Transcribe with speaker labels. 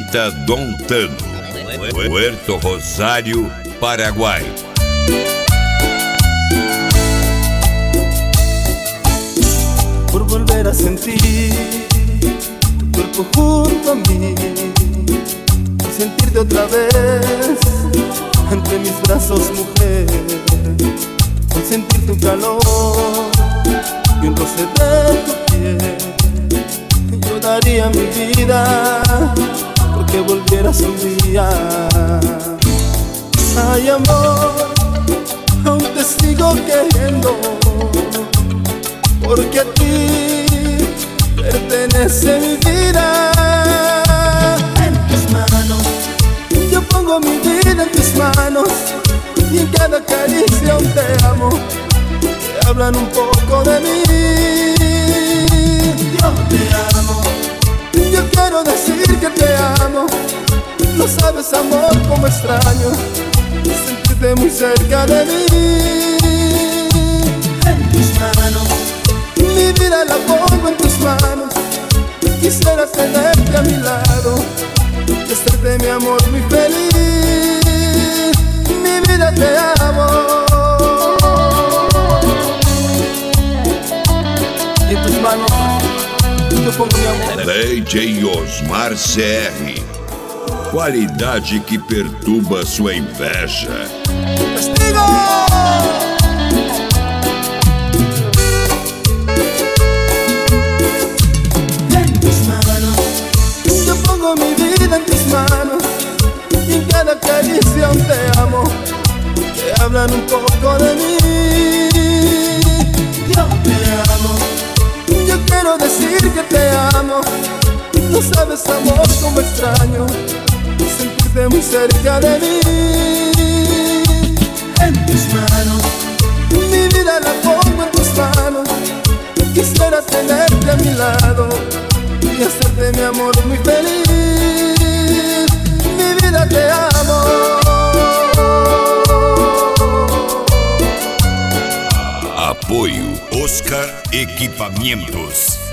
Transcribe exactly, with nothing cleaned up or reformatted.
Speaker 1: Quinta Dom Tano, Puerto Rosário, Paraguai.
Speaker 2: Por volver a sentir tu cuerpo junto a mí, por sentirte otra vez entre mis brazos, mujer, por sentir tu calor y un roce de tu piel. Yo daría mi vida porque volvieras un día. Ay, amor, aún te sigo queriendo, porque a ti pertenece mi vida. En tus manos yo pongo mi vida, en tus manos, y en cada caricia un te amo, que hablan un poco de mí. Yo te amo, yo quiero decir que te amo. No sabes, amor, cómo extraño sentirte muy cerca de mí. En tus manos mi vida la pongo, en tus manos. Quisiera tenerte a mi lado y hacerte, mi amor, muy feliz. Mi vida, te amo. Y en tus manos eu pongo mi amor.
Speaker 1: D J Osmar C R, qualidade que perturba sua inveja.
Speaker 2: Testigo! Mi vida en tus manos, y en cada caricia un te amo, que hablan un poco de mí. Yo te amo, yo quiero decir que te amo. No sabes, amor, cómo extraño sentirte muy cerca de mí. En tus manos mi vida la pongo, en tus manos. Quisiera tenerte a mi lado y hacerte, mi amor, muy feliz. Mi vida, te amo.
Speaker 1: Apoio Oscar Equipamentos.